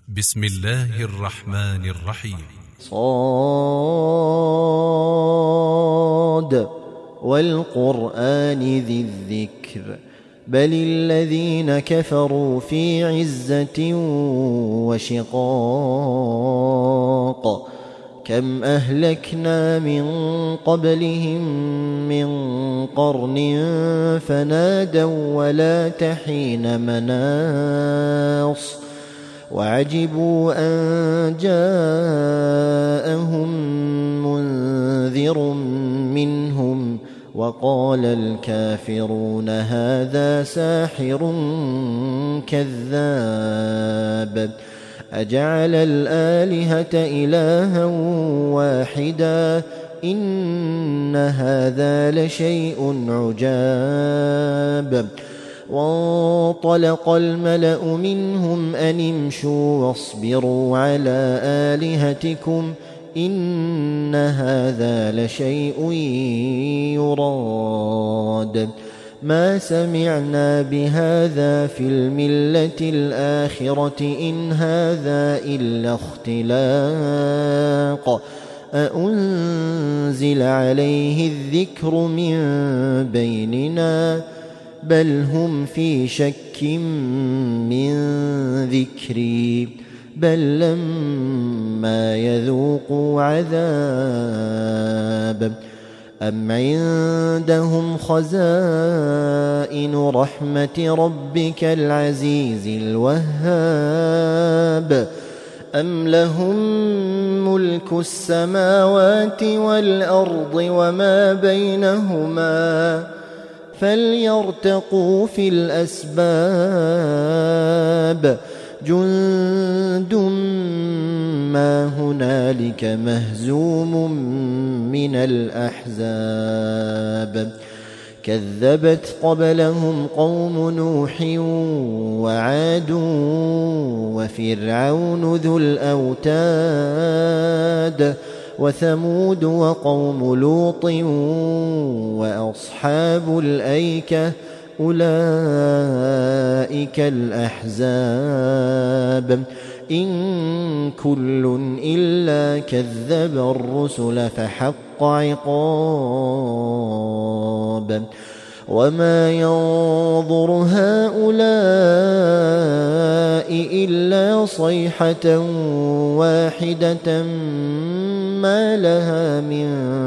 بسم الله الرحمن الرحيم. صاد والقرآن ذي الذكر بل الذين كفروا في عزة وشقاق كم أهلكنا من قبلهم من قرن فنادوا ولا تحين مناص وعجبوا أن جاءهم منذر منهم وقال الكافرون هذا ساحر كذاب أجعل الآلهة إلها واحدا إن هذا لشيء عجاب وانطلق الملأ منهم أن امشوا واصبروا على آلهتكم إن هذا لشيء يراد ما سمعنا بهذا في الملة الآخرة إن هذا إلا اختلاق أأنزل عليه الذكر من بيننا بل هم في شك من ذكري بل لما يذوقوا عذاب أم عندهم خزائن رحمة ربك العزيز الوهاب أم لهم ملك السماوات والأرض وما بينهما فليرتقوا في الأسباب جند ما هنالك مهزوم من الأحزاب كذبت قبلهم قوم نوح وعاد وفرعون ذو الأوتاد وثمود وقوم لوط وأصحاب الأيكة أولئك الأحزاب إن كل إلا كذب الرسل فحق عقاب وما ينظر هؤلاء إلا صيحة واحدة ما لها من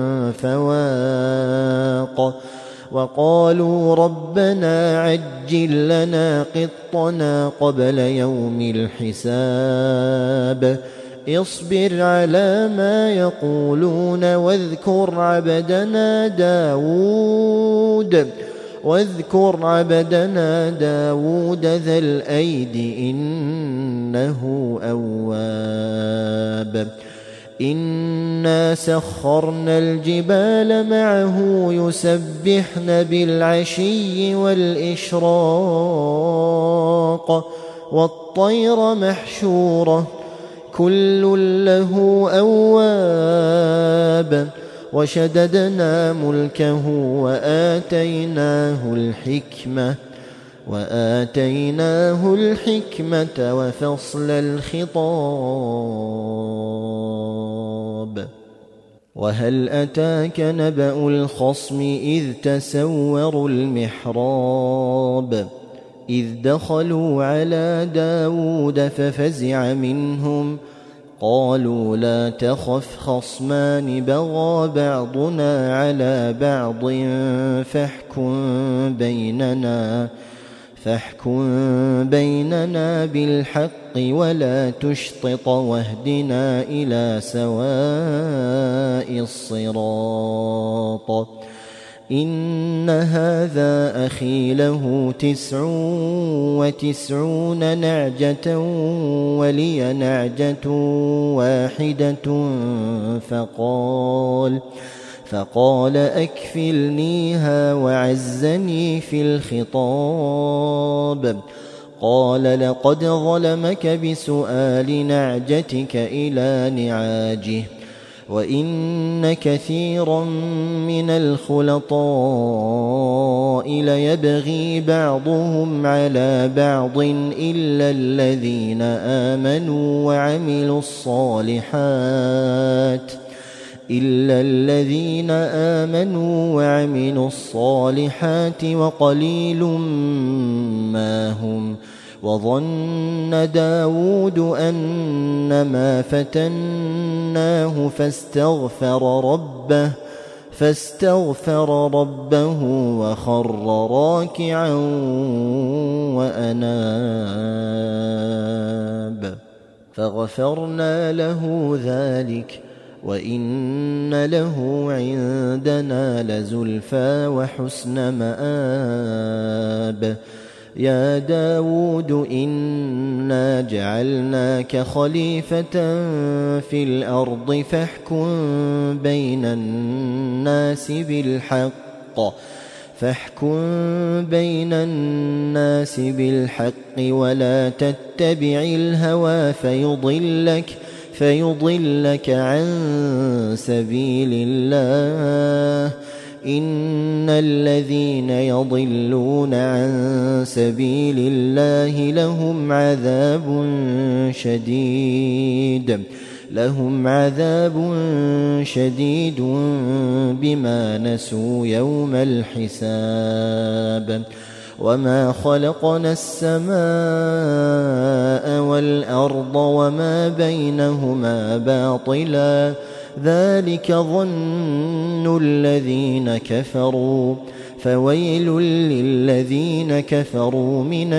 فواق وقالوا ربنا عجل لنا قطنا قبل يوم الحساب اصبر على ما يقولون واذكر عبدنا داود ذا الأيد إنه أواب إنا سخرنا الجبال معه يسبحن بالعشي والإشراق والطير محشورة كل له أواب وشددنا ملكه وآتيناه الحكمة وفصل الخطاب وهل أتاك نبأ الخصم إذ تسوروا المحراب إذ دخلوا على داود ففزع منهم قالوا لا تخف خصمان بغى بعضنا على بعض فاحكم بيننا بالحق ولا تشطط واهدنا إلى سواء الصراط إن هذا أخي له 99 نعجة ولي نعجة واحدة فقال أكفلنيها وعزني في الخطاب قال لقد ظلمك بسؤال نعجتك إلى نعاجه وإن كثيرا من الخلطاء ليبغي بعضهم على بعض إلا الذين آمنوا وعملوا الصالحات وقليل ما هم. وظن داود أنما فتناه فاستغفر ربه وخر راكعا وأناب فغفرنا له ذلك وإن له عندنا لزلفى وحسن مآب. يا داود إنا جعلناك خليفة في الأرض فاحكم بين الناس بالحق ولا تتبع الهوى فيضلك عن سبيل الله. إن الذين يضلون عن سبيل الله لهم عذاب شديد بما نسوا يوم الحساب. وما خلقنا السماء والأرض وما بينهما باطلا ذلك ظن الذين كفروا فويل للذين كفروا من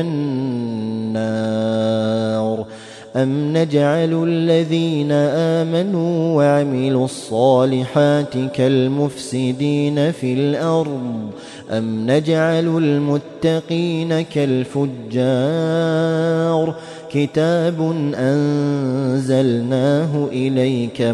النار. أم نجعل الذين آمنوا وعملوا الصالحات كالمفسدين في الأرض أم نجعل المتقين كالفجار. كتاب أنزلناه إليك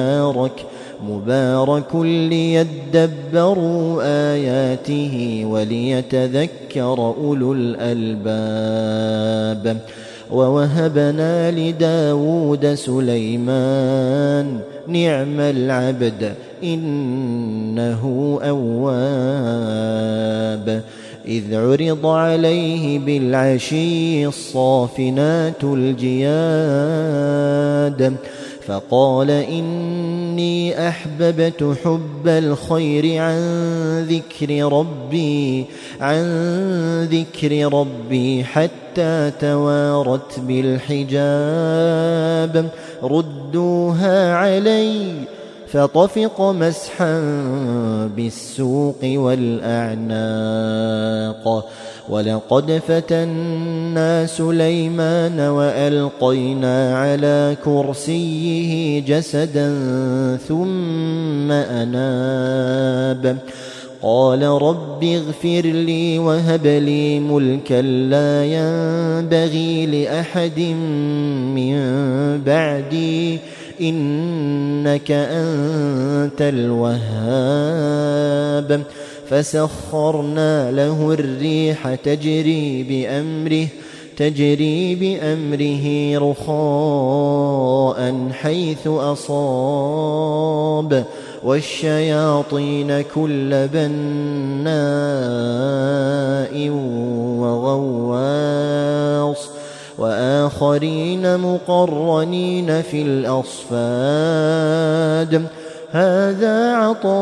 مبارك ليدبروا آياته وليتذكر أولو الألباب. ووهبنا لداود سليمان نعم العبد إنه أواب. إذ عرض عليه بالعشي الصافنات الجياد فقال إني أحببت حب الخير عن ذكر ربي حتى توارت بالحجاب. ردوها علي فطفق مسحا بالسوق والأعناق. ولقد فتنا سليمان وألقينا على كرسيه جسدا ثم أناب. قال رب اغفر لي وهب لي ملكا لا ينبغي لأحد من بعدي إنك أنت الوهاب. فسخرنا له الريح تجري بأمره رخاء حيث أصاب والشياطين كل بناء وغواص وآخرين مقرنين في الأصفاد. هذا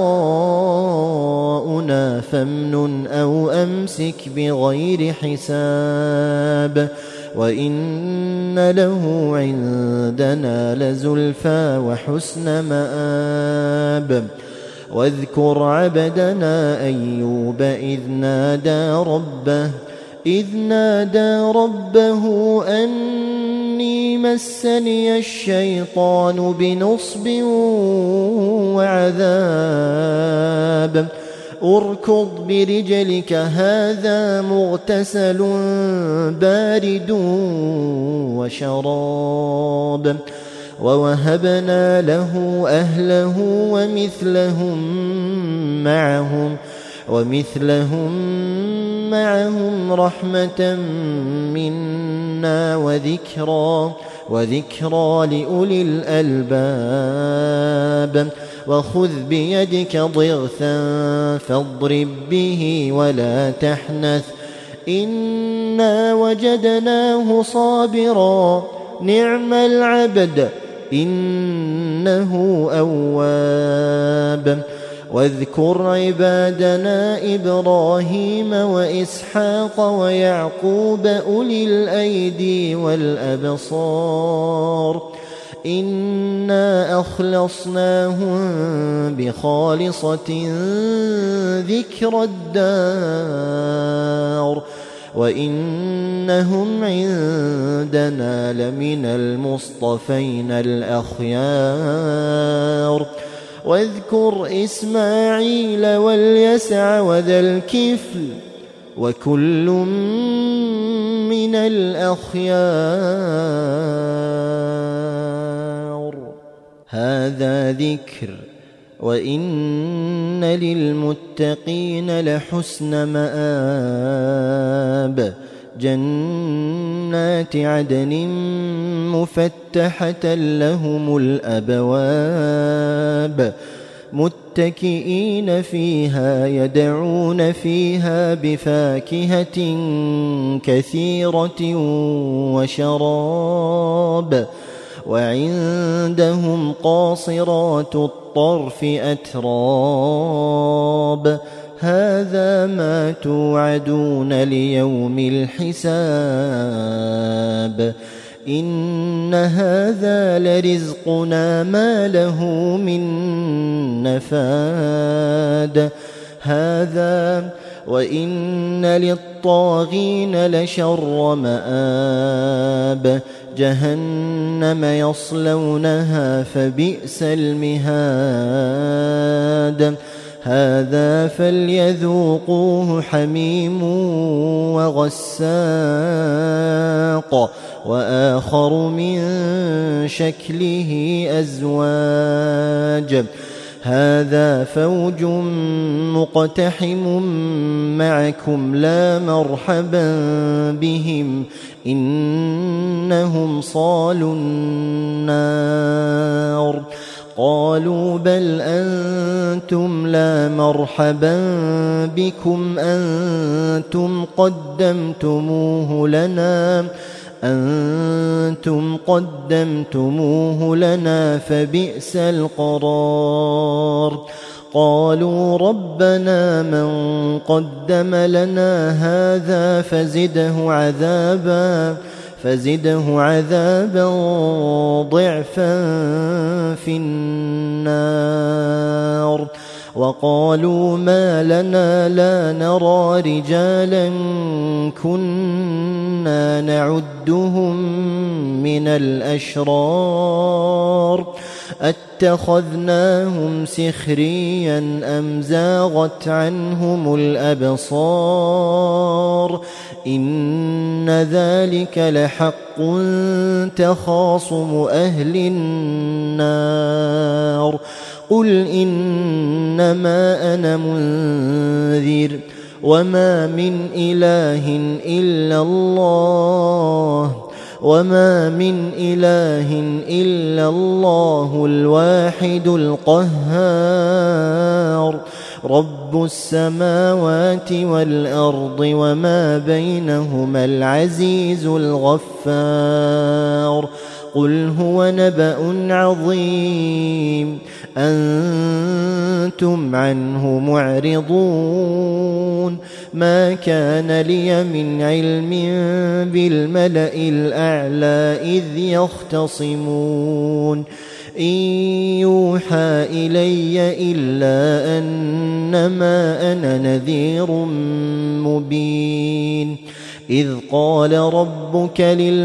عطاؤنا فامنن أو أمسك بغير حساب. وإن له عندنا لزلفى وحسن مآب. واذكر عبدنا أيوب إذ نادى ربه أني مسني الشيطان بنصب وعذاب. اركض برجلك هذا مغتسل بارد وشراب. ووهبنا له أهله ومثلهم معهم رحمة منا وذكرى لأولي الألباب وخذ بيدك ضغثا فاضرب به ولا تحنث إنا وجدناه صابرا نعم العبد إنه أواب واذكر عبادنا إبراهيم وإسحاق ويعقوب أولي الأيدي والأبصار إنا أخلصناهم بخالصة ذكر الدار وإنهم عندنا لمن المصطفين الأخيار واذكر إسماعيل واليسع وذا الكفل وكل من الأخيار هذا ذكر وإن للمتقين لحسن مآب جنات عدن مفتحة لهم الأبواب متكئين فيها يدعون فيها بفاكهة كثيرة وشراب وعندهم قاصرات الطرف أتراب هذا ما توعدون ليوم الحساب إن هذا لرزقنا ما له من نفاد هذا وإن للطاغين لشر مآب جهنم يصلونها فبئس المهاد هذا فليذوقوه حميم وغساق وآخر من شكله أزواج هذا فوج مقتحم معكم لا مرحبا بهم إنهم صالوا النار قالوا بل أنتم لا مرحبا بكم أنتم قدمتموه لنا فبئس القرار قالوا ربنا من قدم لنا هذا فزده عذابا ضعفا في النار وقالوا ما لنا لا نرى رجالا كنا نعدهم من الأشرار اتخذناهم سخريا أم زاغت عنهم الأبصار إن ذلك لحق تخاصم أهل النار قل إنما أنا منذر وما من إله إلا الله الواحد القهار رب السماوات والأرض وما بينهما العزيز الغفار قل هو نبأ عظيم أنتم عنه معرضون ما كان لي من علم بالملأ الأعلى إذ يختصمون إن يوحى إلي إلا أنما أنا نذير مبين إذ قال ربك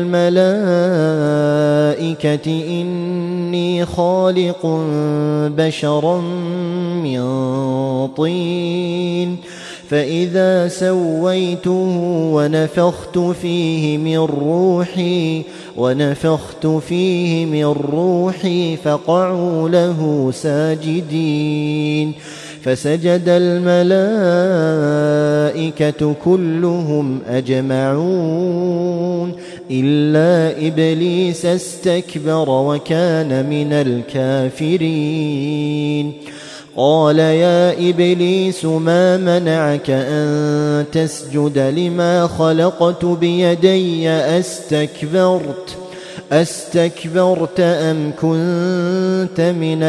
للملائكة إني خالق بشرا من طين فإذا سويته ونفخت فيه من روحي فقعوا له ساجدين فسجد الملائكة كلهم أجمعون إلا إبليس استكبر وكان من الكافرين قال يا إبليس ما منعك أن تسجد لما خلقت بيدي أستكبرت أم كنت من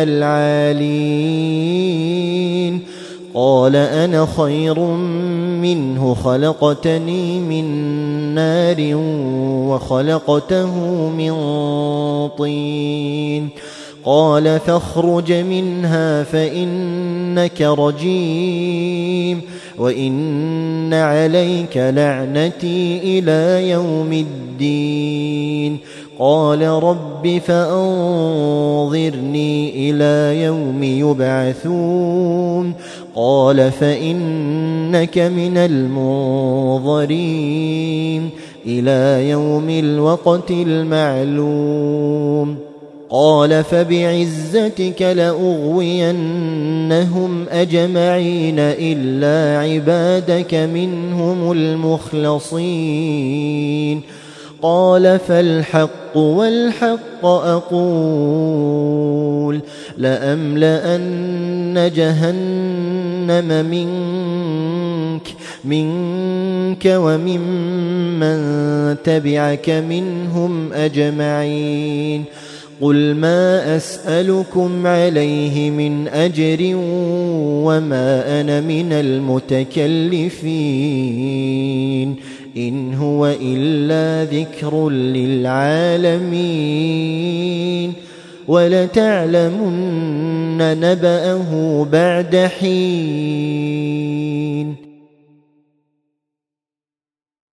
العالين قال أنا خير منه خلقتني من نار وخلقته من طين قال فاخرج منها فإنك رجيم وإن عليك لعنتي إلى يوم الدين قال رب فأنظرني إلى يوم يبعثون قال فإنك من المنظرين إلى يوم الوقت المعلوم قال فبعزتك لأغوينهم أجمعين إلا عبادك منهم المخلصين قال فالحق والحق أقول لأملأن جهنم منك وممن تبعك منهم أجمعين قل ما أسألكم عليه من أجر وما أنا من المتكلفين إن هو إلا ذكر للعالمين ولتعلمن نبأه بعد حين